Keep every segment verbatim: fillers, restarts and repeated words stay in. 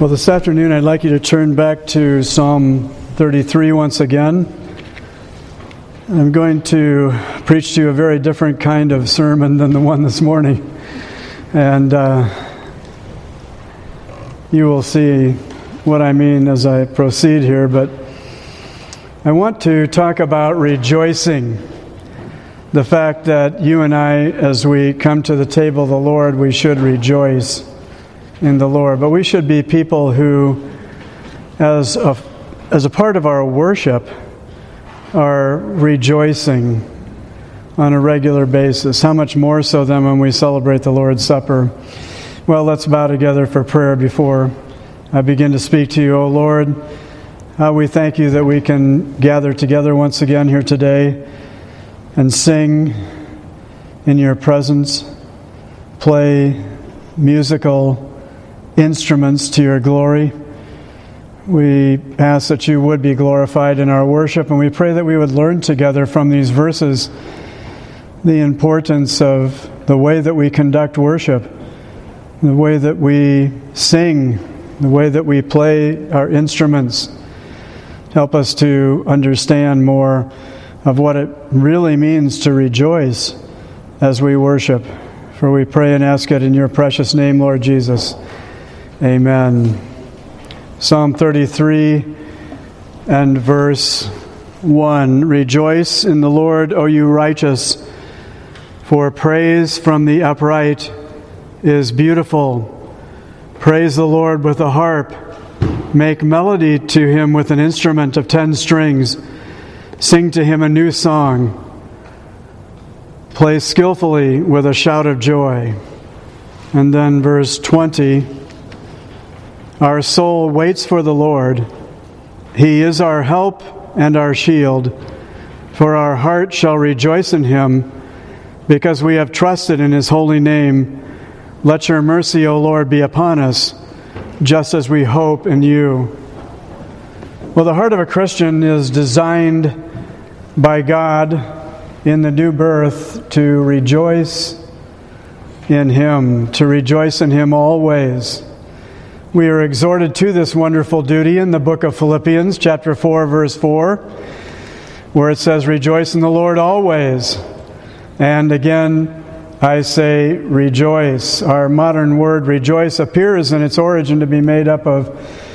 Well, this afternoon I'd like you to turn back to Psalm thirty-three once again. I'm going to preach to you a very different kind of sermon than the one this morning. And uh, you will see what I mean as I proceed here. But I want to talk about rejoicing. The fact that you and I, as we come to the table of the Lord, we should rejoice in the Lord. But we should be people who, as a, as a part of our worship, are rejoicing on a regular basis. How much more so than when we celebrate the Lord's Supper? Well, let's bow together for prayer before I begin to speak to you. O Lord, how we thank you that we can gather together once again here today and sing in your presence, play musical instruments to your glory. We ask that you would be glorified in our worship, and we pray that we would learn together from these verses the importance of the way that we conduct worship, the way that we sing, the way that we play our instruments. Help us to understand more of what it really means to rejoice as we worship. For we pray and ask it in your precious name, Lord Jesus. Amen. Psalm thirty-three and verse one. Rejoice in the Lord, O you righteous, for praise from the upright is beautiful. Praise the Lord with a harp. Make melody to him with an instrument of ten strings. Sing to him a new song. Play skillfully with a shout of joy. And then verse twenty. Our soul waits for the Lord. He is our help and our shield. For our heart shall rejoice in him, because we have trusted in his holy name. Let your mercy, O Lord, be upon us, just as we hope in you. Well, the heart of a Christian is designed by God in the new birth to rejoice in him, to rejoice in him always. We are exhorted to this wonderful duty in the book of Philippians, chapter four, verse four, where it says, rejoice in the Lord always. And again, I say rejoice. Our modern word rejoice appears in its origin to be made up of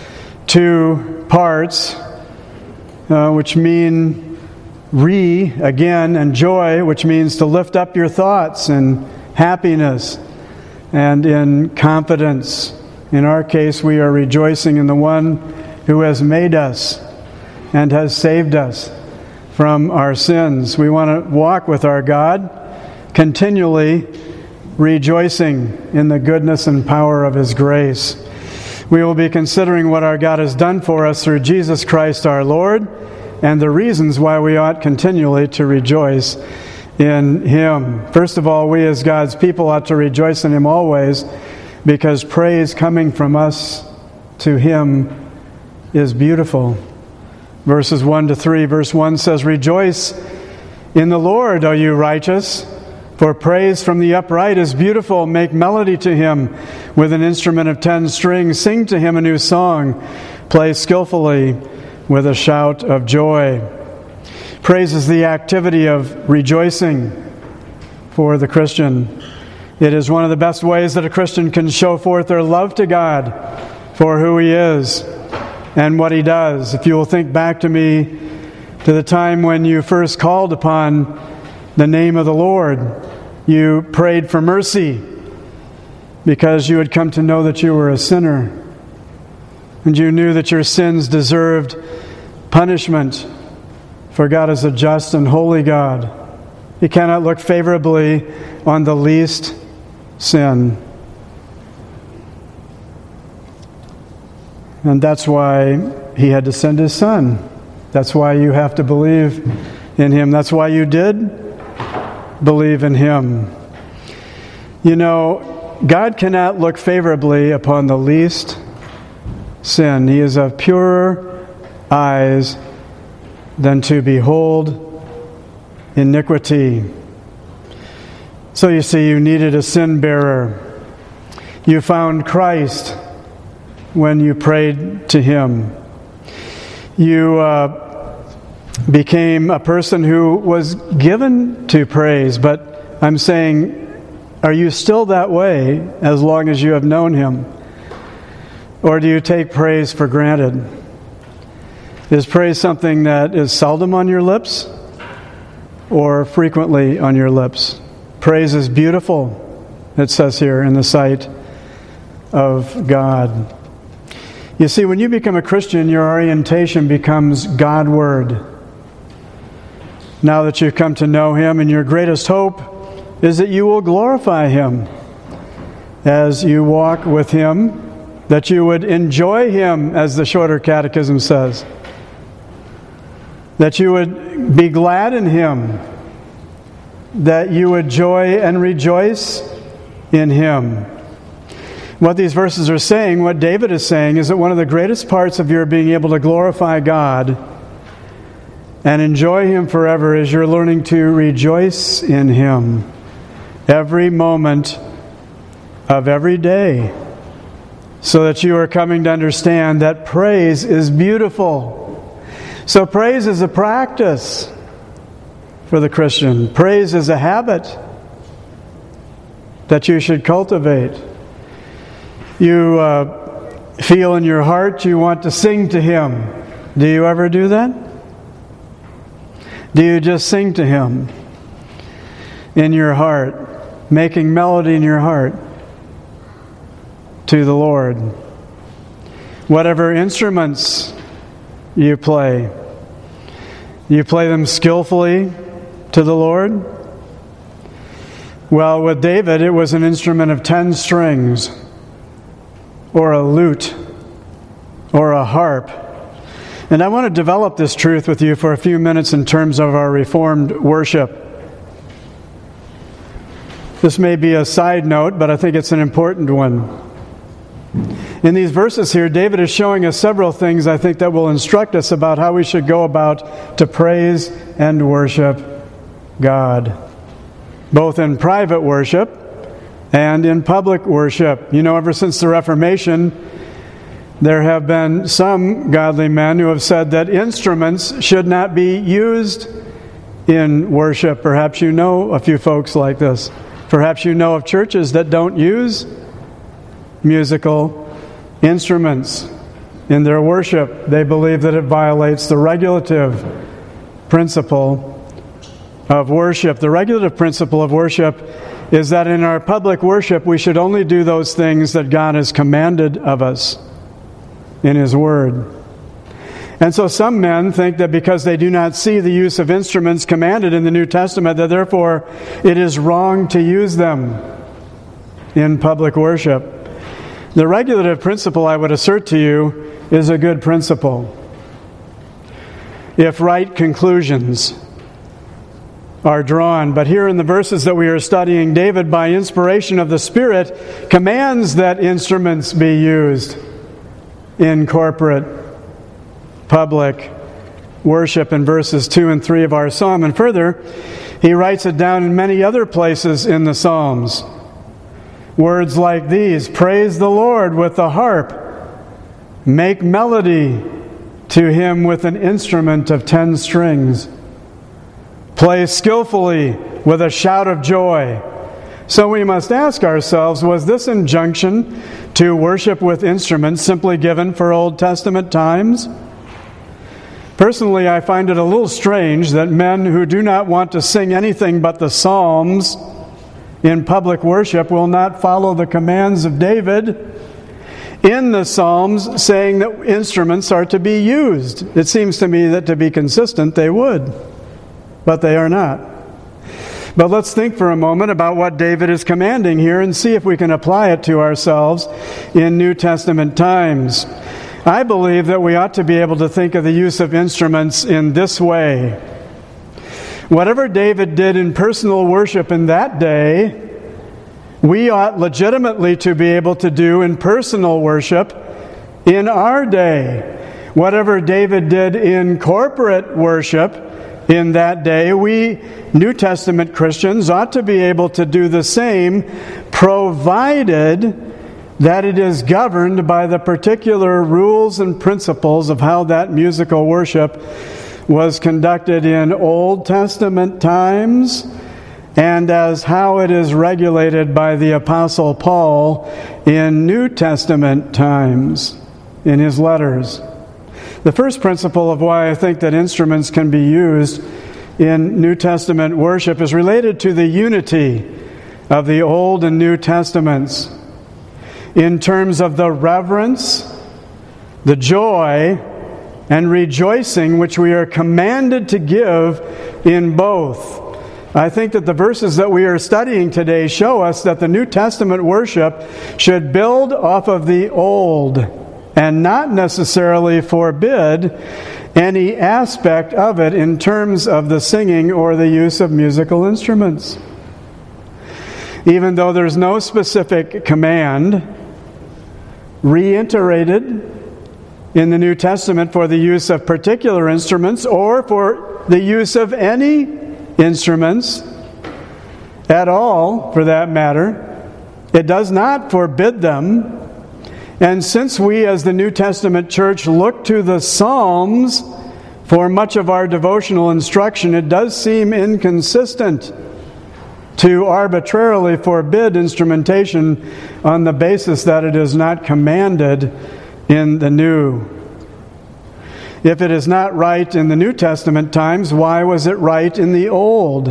two parts, uh, which mean re, again, and joy, which means to lift up your thoughts in happiness and in confidence. In our case, we are rejoicing in the one who has made us and has saved us from our sins. We want to walk with our God, continually rejoicing in the goodness and power of his grace. We will be considering what our God has done for us through Jesus Christ our Lord, and the reasons why we ought continually to rejoice in him. First of all, we as God's people ought to rejoice in him always, because praise coming from us to him is beautiful. Verses one to three. Verse one says, rejoice in the Lord, O you righteous, for praise from the upright is beautiful. Make melody to him with an instrument of ten strings. Sing to him a new song. Play skillfully with a shout of joy. Praise is the activity of rejoicing for the Christian. It is one of the best ways that a Christian can show forth their love to God for who he is and what he does. If you will think back to me to the time when you first called upon the name of the Lord, you prayed for mercy because you had come to know that you were a sinner and you knew that your sins deserved punishment, for God is a just and holy God. He cannot look favorably on the least sin. And that's why he had to send his son. That's why you have to believe in him. That's why you did believe in him. You know, God cannot look favorably upon the least sin. He is of purer eyes than to behold iniquity. So you see, you needed a sin bearer. You found Christ when you prayed to Him. You uh, became a person who was given to praise, but I'm saying, are you still that way as long as you have known Him? Or do you take praise for granted? Is praise something that is seldom on your lips or frequently on your lips? Praise is beautiful, it says here, in the sight of God. You see, when you become a Christian, your orientation becomes Godward. Now that you've come to know Him, and your greatest hope is that you will glorify Him as you walk with Him, that you would enjoy Him, as the Shorter Catechism says, that you would be glad in Him, that you would joy and rejoice in Him. What these verses are saying, what David is saying, is that one of the greatest parts of your being able to glorify God and enjoy Him forever is you're learning to rejoice in Him every moment of every day, so that you are coming to understand that praise is beautiful. So praise is a practice for the Christian. Praise is a habit that you should cultivate. You uh, feel in your heart you want to sing to Him. Do you ever do that? Do you just sing to Him in your heart, making melody in your heart to the Lord? Whatever instruments you play, you play them skillfully to the Lord? Well, with David, it was an instrument of ten strings, or a lute, or a harp. And I want to develop this truth with you for a few minutes in terms of our Reformed worship. This may be a side note, but I think it's an important one. In these verses here, David is showing us several things I think that will instruct us about how we should go about to praise and worship God, both in private worship and in public worship. You know, ever since the Reformation, there have been some godly men who have said that instruments should not be used in worship. Perhaps you know a few folks like this. Perhaps you know of churches that don't use musical instruments in their worship. They believe that it violates the regulative principle of worship. The regulative principle of worship is that in our public worship we should only do those things that God has commanded of us in His Word. And so some men think that because they do not see the use of instruments commanded in the New Testament, that therefore it is wrong to use them in public worship. The regulative principle, I would assert to you, is a good principle if right conclusions are drawn. But here in the verses that we are studying, David, by inspiration of the Spirit, commands that instruments be used in corporate, public worship in verses two and three of our psalm. And further, he writes it down in many other places in the Psalms. Words like these: praise the Lord with the harp, make melody to Him with an instrument of ten strings, play skillfully with a shout of joy. So we must ask ourselves, was this injunction to worship with instruments simply given for Old Testament times? Personally, I find it a little strange that men who do not want to sing anything but the Psalms in public worship will not follow the commands of David in the Psalms, saying that instruments are to be used. It seems to me that to be consistent they would, but they are not. But let's think for a moment about what David is commanding here and see if we can apply it to ourselves in New Testament times. I believe that we ought to be able to think of the use of instruments in this way. Whatever David did in personal worship in that day, we ought legitimately to be able to do in personal worship in our day. Whatever David did in corporate worship in that day, we New Testament Christians ought to be able to do the same, provided that it is governed by the particular rules and principles of how that musical worship was conducted in Old Testament times, and as how it is regulated by the Apostle Paul in New Testament times in his letters. The first principle of why I think that instruments can be used in New Testament worship is related to the unity of the Old and New Testaments in terms of the reverence, the joy, and rejoicing which we are commanded to give in both. I think that the verses that we are studying today show us that the New Testament worship should build off of the Old and not necessarily forbid any aspect of it in terms of the singing or the use of musical instruments. Even though there's no specific command reiterated in the New Testament for the use of particular instruments or for the use of any instruments at all, for that matter, it does not forbid them. And since we as the New Testament church look to the Psalms for much of our devotional instruction, it does seem inconsistent to arbitrarily forbid instrumentation on the basis that it is not commanded in the New. If it is not right in the New Testament times, why was it right in the Old?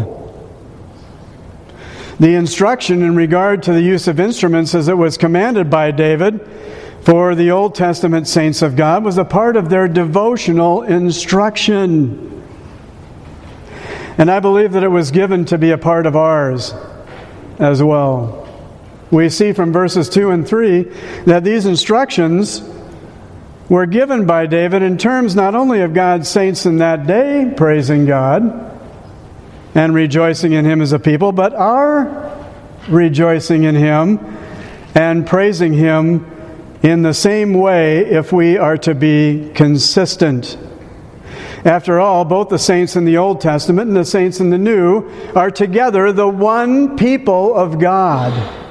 The instruction in regard to the use of instruments as it was commanded by David for the Old Testament saints of God was a part of their devotional instruction. And I believe that it was given to be a part of ours as well. We see from verses two and three that these instructions were given by David in terms not only of God's saints in that day, praising God and rejoicing in Him as a people, but our rejoicing in Him and praising Him in the same way if we are to be consistent. After all, both the saints in the Old Testament and the saints in the New are together the one people of God.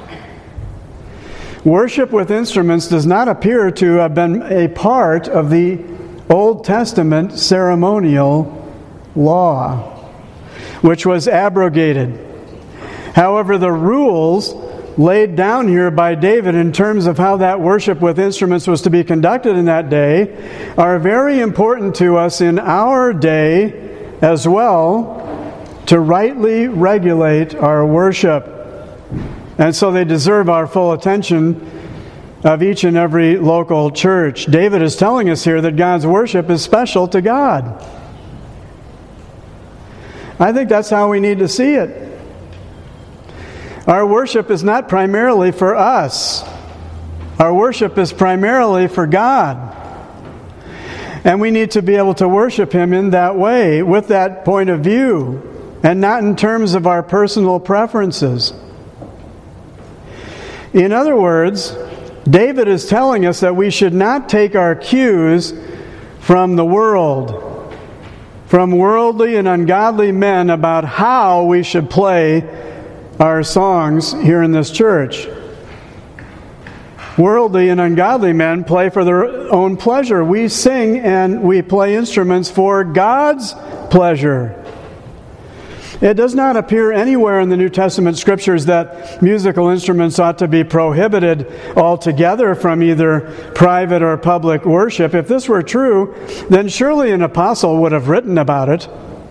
Worship with instruments does not appear to have been a part of the Old Testament ceremonial law, which was abrogated. However, the rules laid down here by David in terms of how that worship with instruments was to be conducted in that day are very important to us in our day as well to rightly regulate our worship. And so they deserve our full attention of each and every local church. David is telling us here that God's worship is special to God. I think that's how we need to see it. Our worship is not primarily for us. Our worship is primarily for God. And we need to be able to worship Him in that way, with that point of view, and not in terms of our personal preferences. In other words, David is telling us that we should not take our cues from the world, from worldly and ungodly men about how we should play our songs here in this church. Worldly and ungodly men play for their own pleasure. We sing and we play instruments for God's pleasure. It does not appear anywhere in the New Testament scriptures that musical instruments ought to be prohibited altogether from either private or public worship. If this were true, then surely an apostle would have written about it.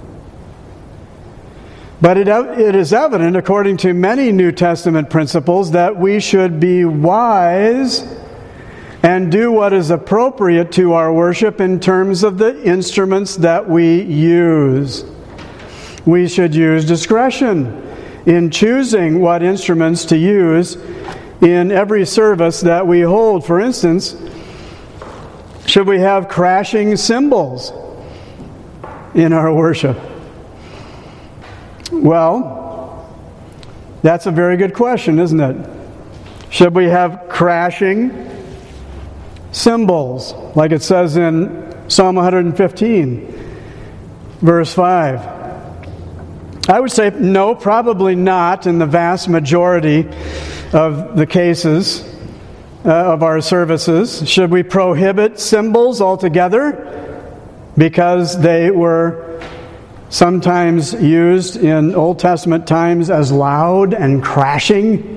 But it, it is evident, according to many New Testament principles, that we should be wise and do what is appropriate to our worship in terms of the instruments that we use. We should use discretion in choosing what instruments to use in every service that we hold. For instance, should we have crashing cymbals in our worship? Well, that's a very good question, isn't it? Should we have crashing cymbals, like it says in Psalm one fifteen, verse five? I would say no, probably not in the vast majority of the cases. uh, of our services? Should we prohibit cymbals altogether because they were sometimes used in Old Testament times as loud and crashing?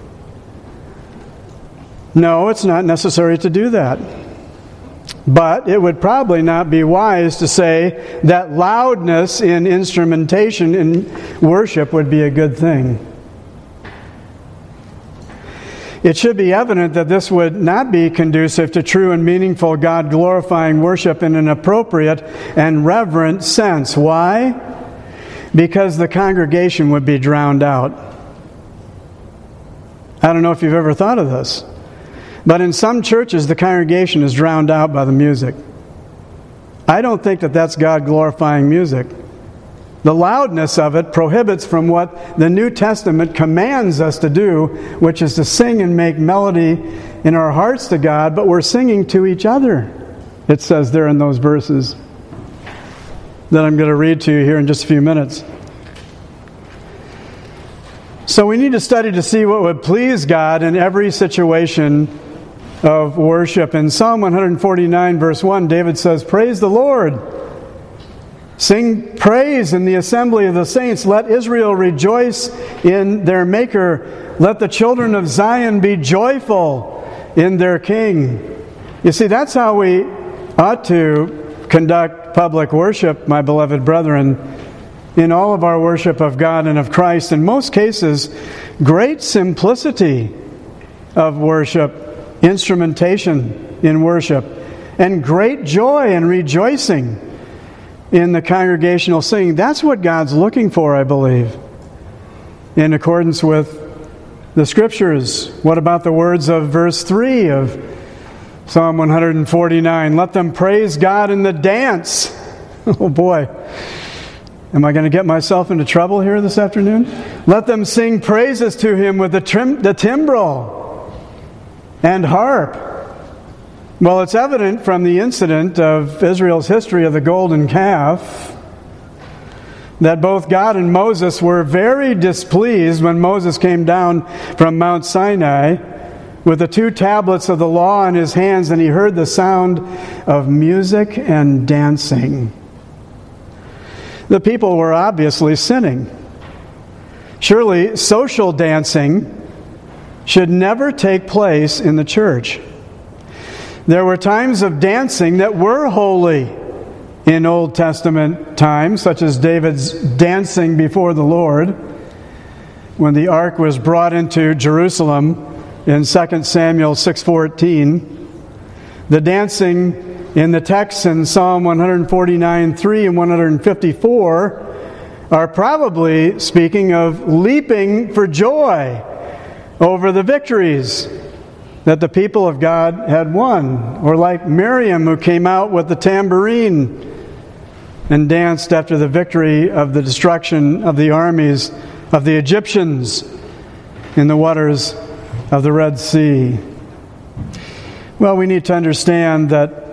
No, it's not necessary to do that. But it would probably not be wise to say that loudness in instrumentation in worship would be a good thing. It should be evident that this would not be conducive to true and meaningful God-glorifying worship in an appropriate and reverent sense. Why? Because the congregation would be drowned out. I don't know if you've ever thought of this, but in some churches the congregation is drowned out by the music. I don't think that that's God-glorifying music. The loudness of it prohibits from what the New Testament commands us to do, which is to sing and make melody in our hearts to God, but we're singing to each other. It says there in those verses that I'm going to read to you here in just a few minutes. So we need to study to see what would please God in every situation of worship. In Psalm one forty-nine, verse one, David says, "Praise the Lord. Sing praise in the assembly of the saints. Let Israel rejoice in their Maker. Let the children of Zion be joyful in their King." You see, that's how we ought to conduct public worship, my beloved brethren, in all of our worship of God and of Christ. In most cases, great simplicity of worship, instrumentation in worship, and great joy and rejoicing in the congregational singing. That's what God's looking for, I believe, in accordance with the Scriptures. What about the words of verse three of Psalm one forty-nine? Let them praise God in the dance. Oh boy. Am I going to get myself into trouble here this afternoon? Let them sing praises to Him with the, trim, the timbrel and harp. Well, it's evident from the incident of Israel's history of the golden calf that both God and Moses were very displeased when Moses came down from Mount Sinai with the two tablets of the law in his hands, and he heard the sound of music and dancing. The people were obviously sinning. Surely social dancing should never take place in the church. There were times of dancing that were holy in Old Testament times, such as David's dancing before the Lord when the ark was brought into Jerusalem in Second Samuel six fourteen. The dancing in the text in Psalm one forty-nine three and one fifty-four are probably speaking of leaping for joy over the victories that the people of God had won. Or like Miriam, who came out with the tambourine and danced after the victory of the destruction of the armies of the Egyptians in the waters of the Red Sea. Well, we need to understand that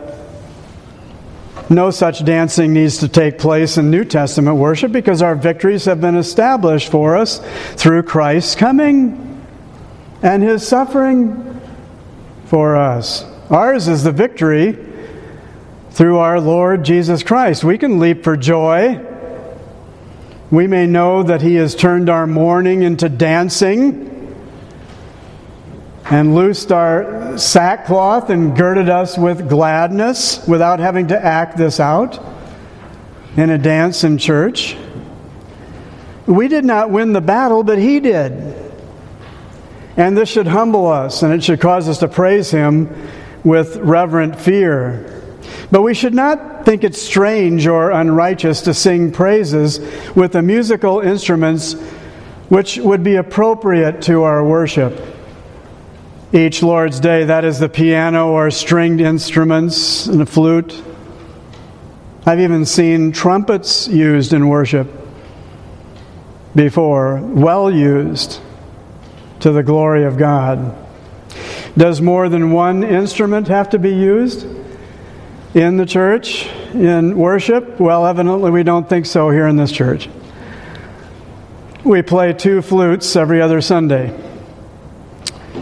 no such dancing needs to take place in New Testament worship because our victories have been established for us through Christ's coming and His suffering for us. Ours is the victory through our Lord Jesus Christ. We can leap for joy. We may know that He has turned our mourning into dancing and loosed our sackcloth and girded us with gladness without having to act this out in a dance in church. We did not win the battle, but He did. And this should humble us, and it should cause us to praise Him with reverent fear. But we should not think it strange or unrighteous to sing praises with the musical instruments which would be appropriate to our worship. Each Lord's Day, that is the piano or stringed instruments and a flute. I've even seen trumpets used in worship before, well used to the glory of God. Does more than one instrument have to be used in the church, in worship? Well, evidently we don't think so here in this church. We play two flutes every other Sunday.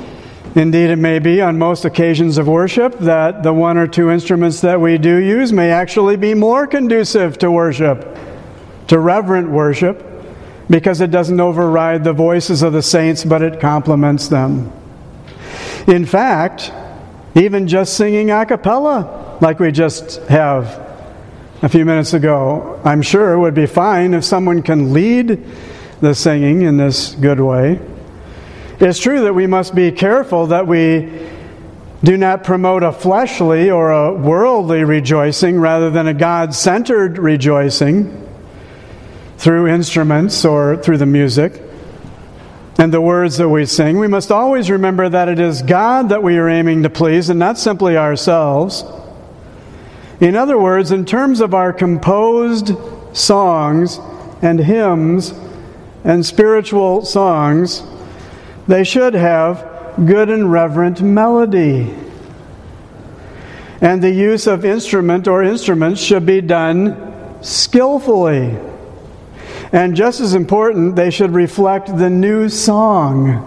Indeed, it may be on most occasions of worship that the one or two instruments that we do use may actually be more conducive to worship, to reverent worship, because it doesn't override the voices of the saints, but it complements them. In fact, even just singing a cappella, like we just have a few minutes ago, I'm sure would be fine if someone can lead the singing in this good way. It's true that we must be careful that we do not promote a fleshly or a worldly rejoicing rather than a God-centered rejoicing through instruments or through the music and the words that we sing. We must always remember that it is God that we are aiming to please and not simply ourselves. In other words, in terms of our composed songs and hymns and spiritual songs, they should have good and reverent melody. And the use of instrument or instruments should be done skillfully. And just as important, they should reflect the new song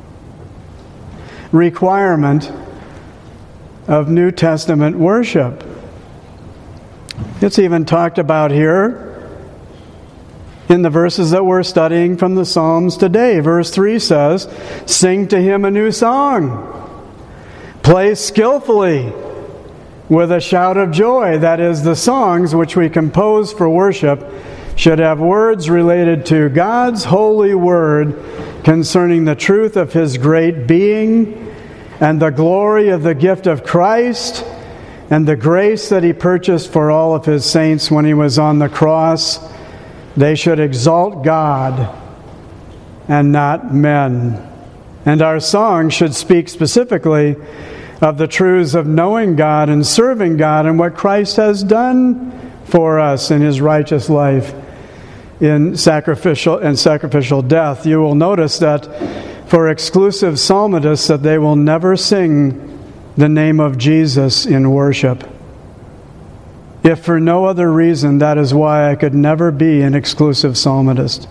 requirement of New Testament worship. It's even talked about here in the verses that we're studying from the Psalms today. Verse three says, "Sing to him a new song. Play skillfully with a shout of joy." That is, the songs which we compose for worship should have words related to God's holy word concerning the truth of His great being and the glory of the gift of Christ and the grace that He purchased for all of His saints when He was on the cross. They should exalt God and not men. And our song should speak specifically of the truths of knowing God and serving God and what Christ has done for us in His righteous life in sacrificial and sacrificial death. You will notice that for exclusive psalmists that they will never sing the name of Jesus in worship. If for no other reason, that is why I could never be an exclusive psalmist.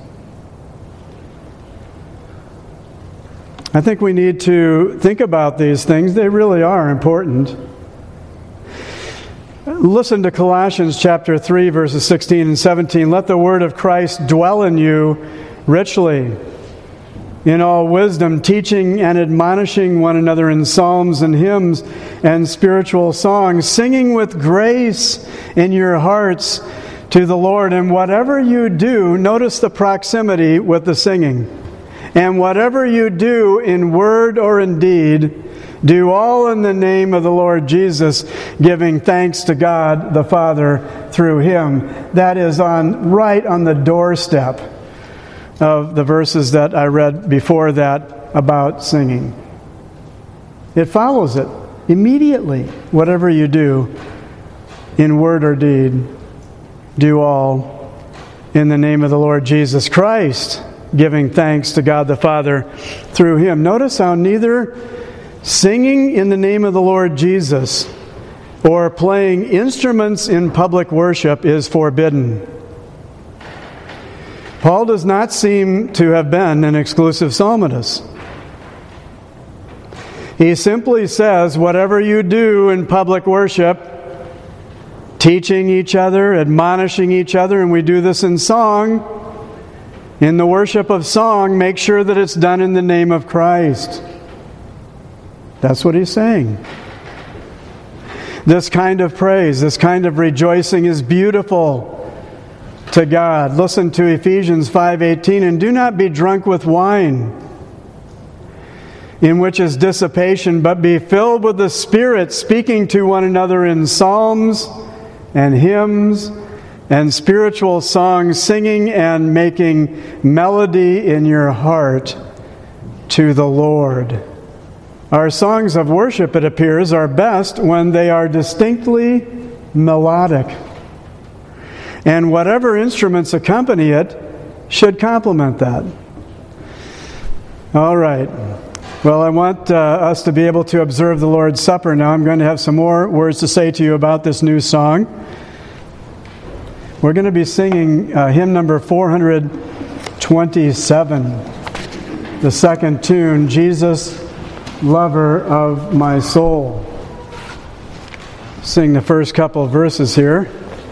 I think we need to think about these things. They really are important. Listen to Colossians chapter three, verses sixteen and seventeen. "Let the word of Christ dwell in you richly, in all wisdom, teaching and admonishing one another in psalms and hymns and spiritual songs, singing with grace in your hearts to the Lord. And whatever you do," notice the proximity with the singing, "and whatever you do in word or in deed, do all in the name of the Lord Jesus, giving thanks to God the Father through Him." That is on right on the doorstep of the verses that I read before that about singing. It follows it immediately. Whatever you do in word or deed, do all in the name of the Lord Jesus Christ, giving thanks to God the Father through Him. Notice how neither singing in the name of the Lord Jesus or playing instruments in public worship is forbidden. Paul does not seem to have been an exclusive psalmist. He simply says, whatever you do in public worship, teaching each other, admonishing each other, and we do this in song, in the worship of song, make sure that it's done in the name of Christ. That's what he's saying. This kind of praise, this kind of rejoicing is beautiful to God. Listen to Ephesians five eighteen, "And do not be drunk with wine, in which is dissipation, but be filled with the Spirit, speaking to one another in psalms and hymns and spiritual songs, singing and making melody in your heart to the Lord." Our songs of worship, it appears, are best when they are distinctly melodic. And whatever instruments accompany it should complement that. All right. Well, I want uh, us to be able to observe the Lord's Supper now. I'm going to have some more words to say to you about this new song. We're going to be singing uh, hymn number four twenty-seven, the second tune, "Jesus, lover of my soul. Sing the first couple of verses here.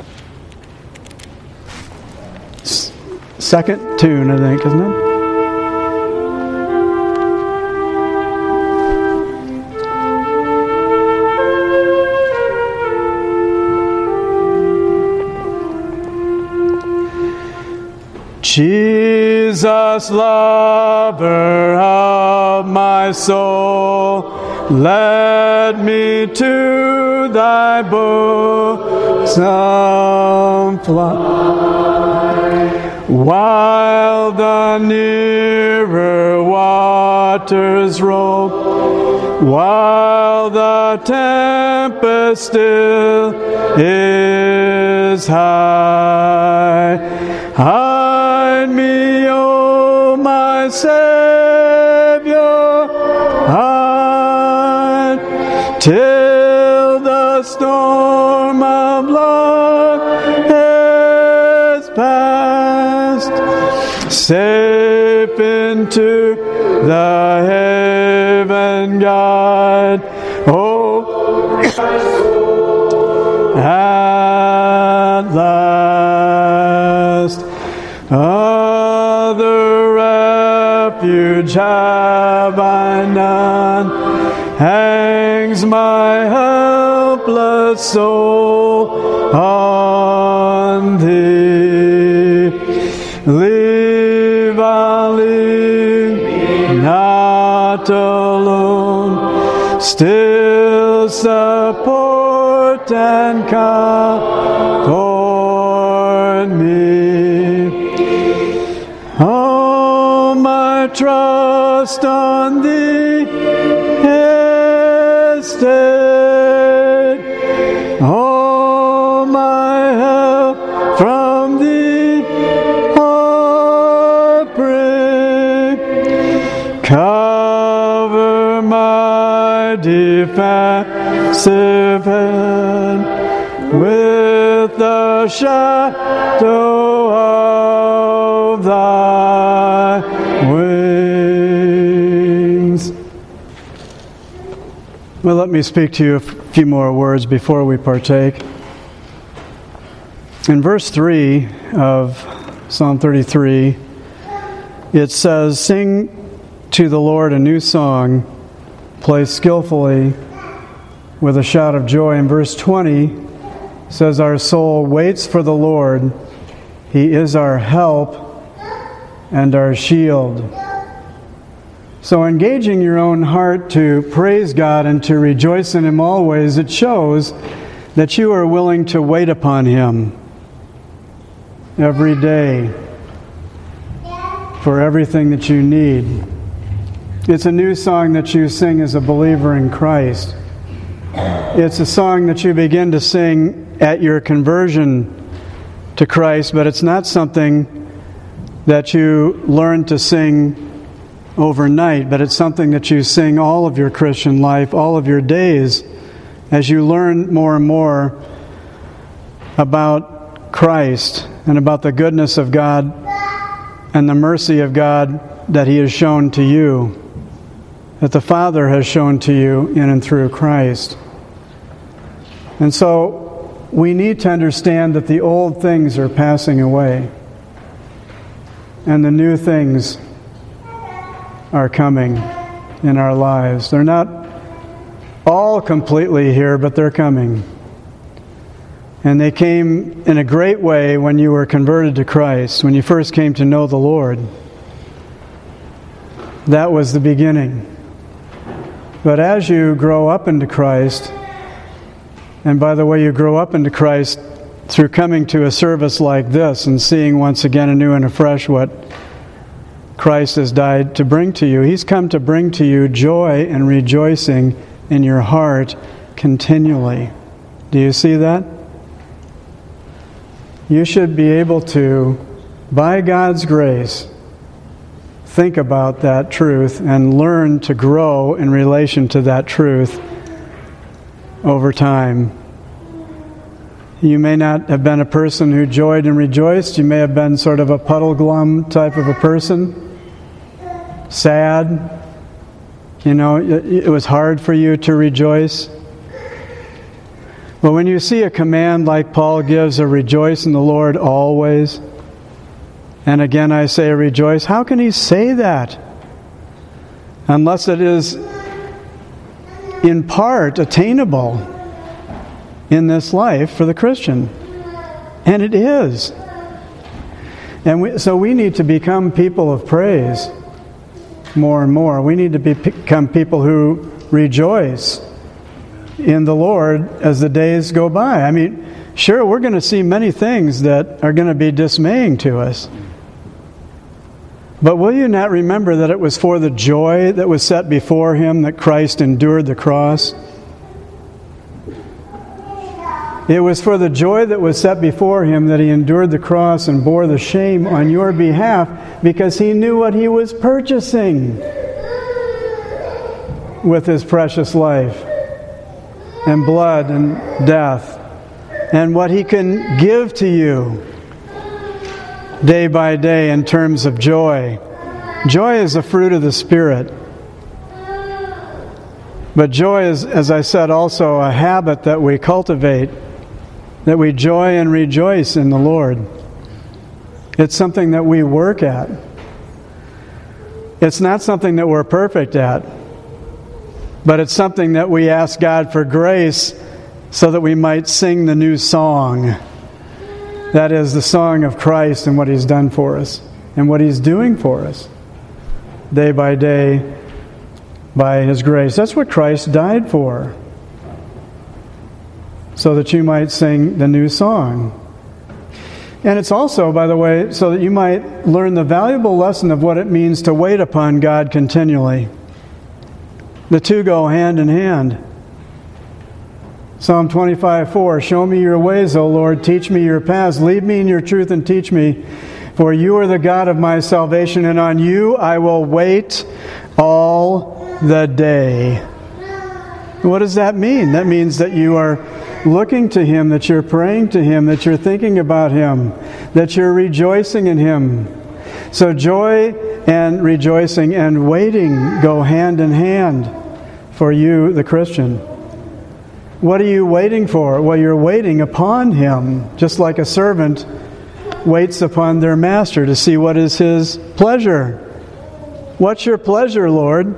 S- second tune, I think, isn't it? Jesus, lover of my soul, let me to thy bosom fly, while the nearer waters roll, while the tempest still is high. Hide me, O my Savior, hide, till the storm of love is past, safe into the haven guide. Oh, at last, other refuge have I none, hangs my helpless soul on thee. Leave, I'll leave not alone, still support and comfort me. Oh, my trust on thee is stayed. Oh, my help from thee upbring. Cover my defensive hand with the shadow of thy wings. Well, let me speak to you a few more words before we partake. In verse three of Psalm thirty-three, it says, "Sing to the Lord a new song, play skillfully with a shout of joy." In verse twenty, says, "Our soul waits for the Lord. He is our help and our shield." So engaging your own heart to praise God and to rejoice in Him always, it shows that you are willing to wait upon Him every day for everything that you need. It's a new song that you sing as a believer in Christ. It's a song that you begin to sing at your conversion to Christ, but it's not something that you learn to sing overnight, but it's something that you sing all of your Christian life, all of your days, as you learn more and more about Christ and about the goodness of God and the mercy of God that He has shown to you, that the Father has shown to you in and through Christ. And so we need to understand that the old things are passing away and the new things are coming in our lives. They're not all completely here, but they're coming. And they came in a great way when you were converted to Christ, when you first came to know the Lord. That was the beginning. But as you grow up into Christ, and by the way, you grow up into Christ through coming to a service like this and seeing once again anew and afresh what Christ has died to bring to you. He's come to bring to you joy and rejoicing in your heart continually. Do you see that? You should be able to, by God's grace, think about that truth and learn to grow in relation to that truth over time. You may not have been a person who joyed and rejoiced. You may have been sort of a puddle glum type of a person. Sad, You know, it, it was hard for you to rejoice. But when you see a command like Paul gives, a rejoice in the Lord always, and again I say rejoice, how can he say that? Unless it is in part attainable in this life for the Christian. And it is. And we, so we need to become people of praise more and more. We need to be, become people who rejoice in the Lord as the days go by. I mean, sure, we're going to see many things that are going to be dismaying to us. But will you not remember that it was for the joy that was set before him that Christ endured the cross? It was for the joy that was set before him that he endured the cross and bore the shame on your behalf, because he knew what he was purchasing with his precious life and blood and death, and what he can give to you day by day in terms of joy. Joy is a fruit of the Spirit. But joy is, as I said, also a habit that we cultivate, that we joy and rejoice in the Lord. It's something that we work at. It's not something that we're perfect at, but it's something that we ask God for grace so that we might sing the new song. That is the song of Christ and what He's done for us and what He's doing for us day by day by His grace. That's what Christ died for, so that you might sing the new song. And it's also, by the way, so that you might learn the valuable lesson of what it means to wait upon God continually. The two go hand in hand. Psalm twenty-five four, show me your ways, O Lord, teach me your paths, lead me in your truth and teach me, for you are the God of my salvation, and on you I will wait all the day. What does that mean? That means that you are looking to Him, that you're praying to Him, that you're thinking about Him, that you're rejoicing in Him. So joy and rejoicing and waiting go hand in hand for you, the Christian. What are you waiting for? Well, you're waiting upon Him, just like a servant waits upon their master to see what is his pleasure. What's your pleasure, Lord?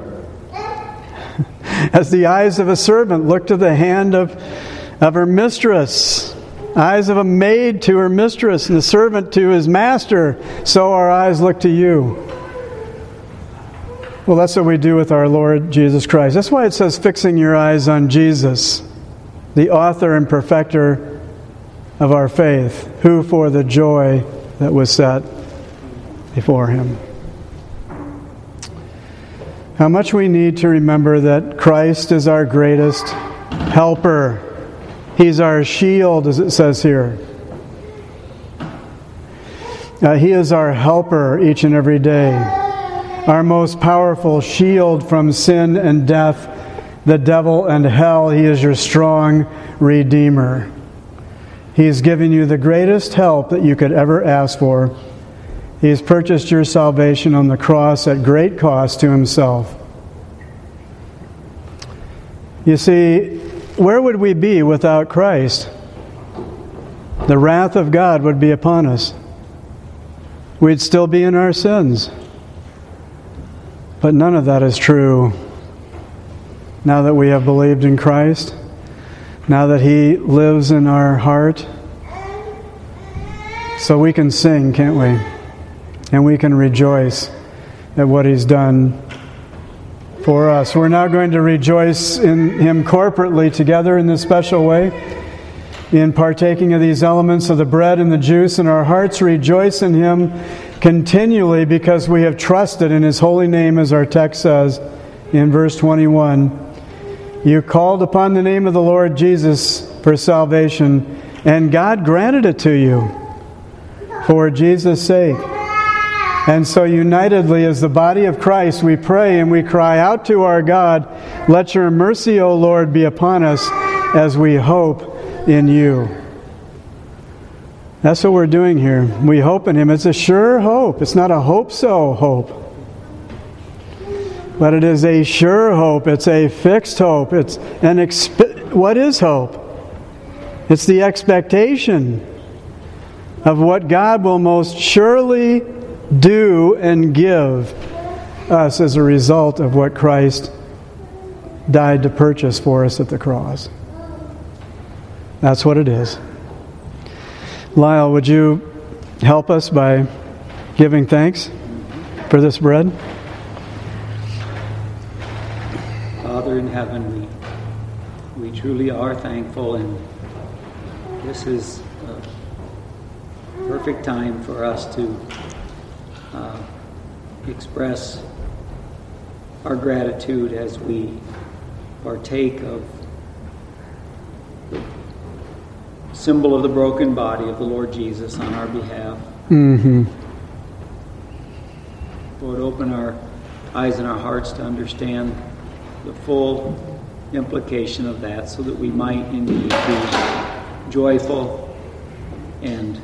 As the eyes of a servant look to the hand of, of her mistress, eyes of a maid to her mistress, and the servant to his master, so our eyes look to you. Well, that's what we do with our Lord Jesus Christ. That's why it says, fixing your eyes on Jesus, the author and perfecter of our faith, who for the joy that was set before Him. How much we need to remember that Christ is our greatest helper. He's our shield, as it says here. Uh, he is our helper each and every day. Our most powerful shield from sin and death, the devil and hell. He is your strong Redeemer. He has given you the greatest help that you could ever ask for. He has purchased your salvation on the cross at great cost to Himself. You see, where would we be without Christ? The wrath of God would be upon us. We'd still be in our sins. But none of that is true now that we have believed in Christ, now that He lives in our heart. So we can sing, can't we? And we can rejoice at what He's done for us. We're now going to rejoice in Him corporately together in this special way, in partaking of these elements of the bread and the juice, and our hearts rejoice in Him continually because we have trusted in His holy name, as our text says in verse twenty-one. You called upon the name of the Lord Jesus for salvation, and God granted it to you for Jesus' sake. And so unitedly as the body of Christ, we pray and we cry out to our God, let your mercy, O Lord, be upon us as we hope in you. That's what we're doing here. We hope in Him. It's a sure hope. It's not a hope-so hope. but it is a sure hope. It's a fixed hope. It's an expe- what is hope? It's the expectation of what God will most surely do and give us as a result of what Christ died to purchase for us at the cross. That's what it is. Lyle, would you help us by giving thanks for this bread? Father in heaven, we, we truly are thankful, and this is a perfect time for us to uh, express our gratitude as we partake of the symbol of the broken body of the Lord Jesus on our behalf. Mm-hmm. Lord, open our eyes and our hearts to understand the full implication of that, so that we might indeed be joyful and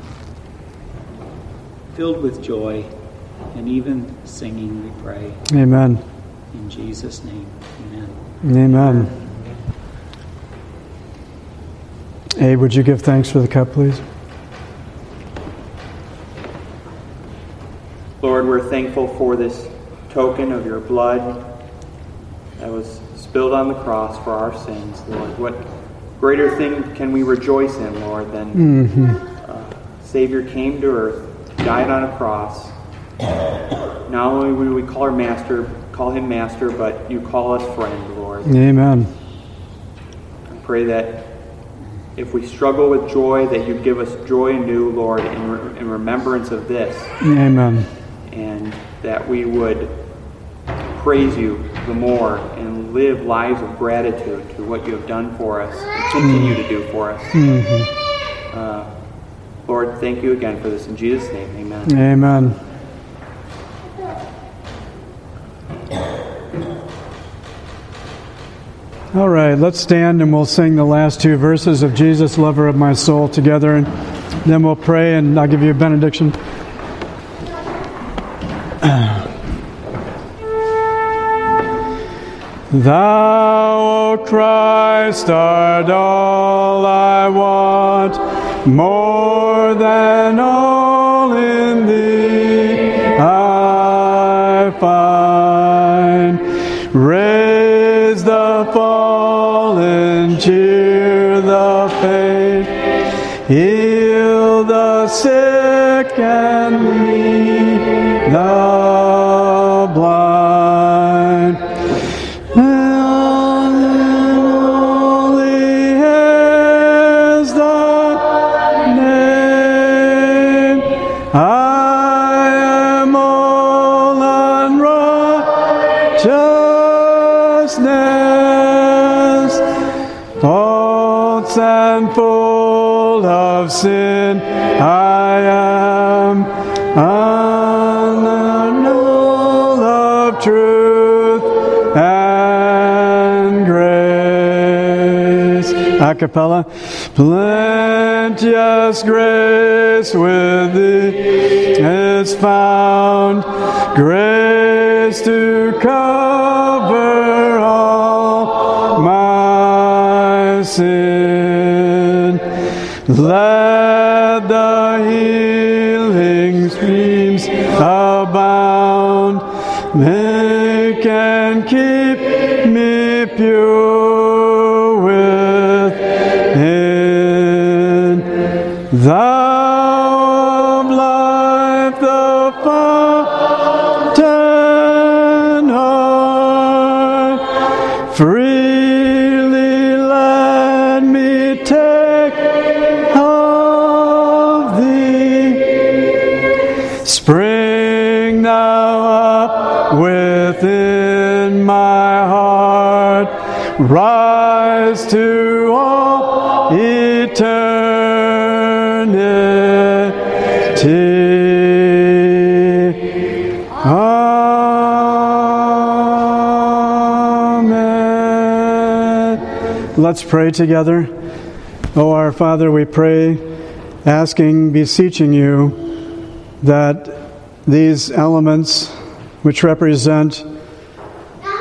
filled with joy, and even singing, we pray. Amen. In Jesus' name, amen. Amen. Abe, would you give thanks for the cup, please? Lord, we're thankful for this token of your blood that was spilled on the cross for our sins, Lord. What greater thing can we rejoice in, Lord, than Mm-hmm. uh, Savior came to earth, died on a cross. Not only will we call our master, call him master, but you call us friend, Lord. Amen. I pray that if we struggle with joy, that you give us joy anew, Lord, in, re- in remembrance of this. Amen. And that we would praise you the more and live lives of gratitude to what you have done for us and continue to do for us. Mm-hmm. Uh, Lord, thank you again for this. In Jesus' name, amen. Amen. All right, let's stand and we'll sing the last two verses of Jesus, Lover of My Soul, together, and then we'll pray and I'll give you a benediction. Thou, O Christ, art all I want, more than all in thee I find. Raise the fallen, cheer the faint, heal the sick and lead the blind. And full of sin, I am unknown of truth and grace. A cappella. Plenteous grace with thee is found, grace to cover all my sin. Let the healing streams abound, make and keep me pure within. Thou of life, the fountain art, freely let me take of thee. Spring thou up within my heart, rise to all eternity. Amen. Let's pray together. Oh, our Father, we pray, asking, beseeching you, that these elements which represent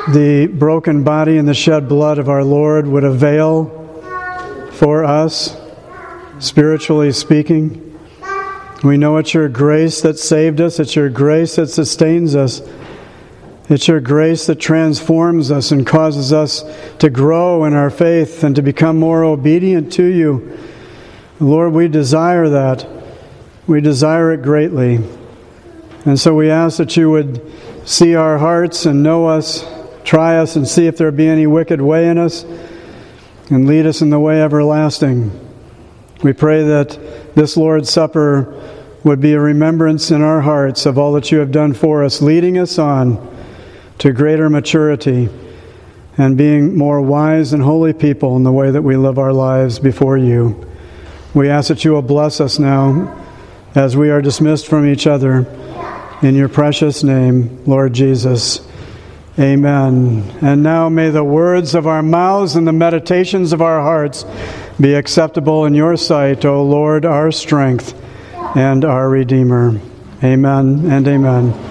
the broken body and the shed blood of our Lord would avail for us, spiritually speaking. We know it's your grace that saved us. It's your grace that sustains us. It's your grace that transforms us and causes us to grow in our faith and to become more obedient to you. Lord, we desire that. We desire it greatly. And so we ask that you would see our hearts and know us, try us and see if there be any wicked way in us, and lead us in the way everlasting. We pray that this Lord's Supper would be a remembrance in our hearts of all that you have done for us, leading us on to greater maturity and being more wise and holy people in the way that we live our lives before you. We ask that you will bless us now as we are dismissed from each other. In your precious name, Lord Jesus. Amen. And now may the words of our mouths and the meditations of our hearts be acceptable in your sight, O Lord, our strength and our Redeemer. Amen and amen.